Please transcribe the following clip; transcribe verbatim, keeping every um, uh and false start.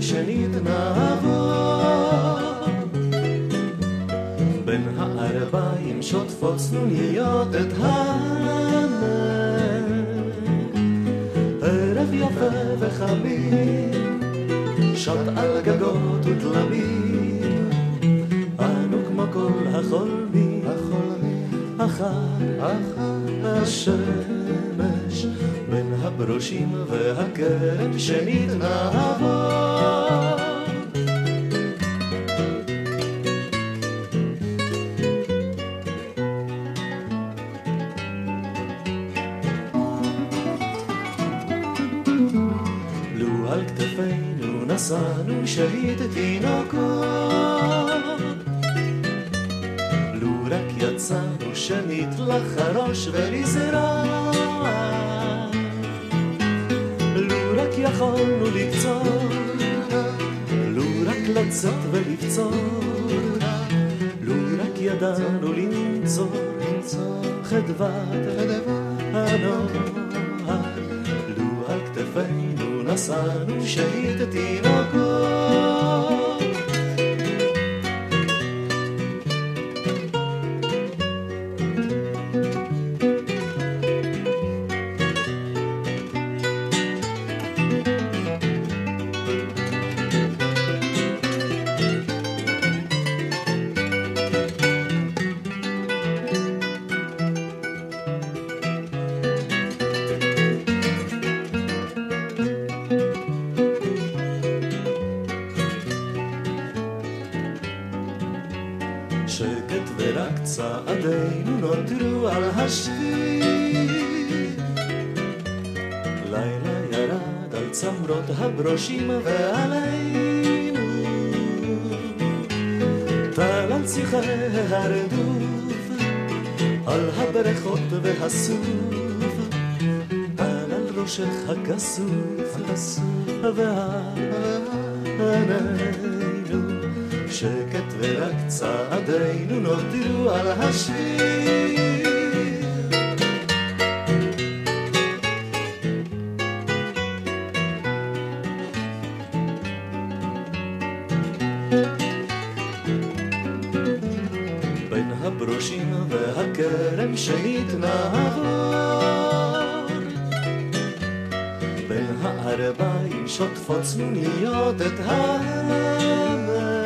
שנית נעבור בין הערביים שוטפות צנוניות את הנר ערב יפה וחמים שט על גגות ותלמים אנו כמו כל החולמים אחר השמש בין הברושים והכרם שנית נעבור לו על כתפינו נשאנו שהית תינוקות לו רק יצאנו שנית לחרוש ולזרוע לו רק יכולנו לקצור לו רק לצאת ולבצור לו רק ידענו לנצור חדוות הנוער לו על כתפינו נשאנו שהית תינוקות שקט ורק צעדינו נותרו על השביל לילה ירד על צמרות הברושים ועלינו טל על שיחי הרדוף על הברכות והסוף טל על ראשך הכסוף ועינינו שקט ורק צעדינו נותרו על השביל בין הברושים והכרם שנית נעבור בין הערביים שוטפות צנוניות את הנר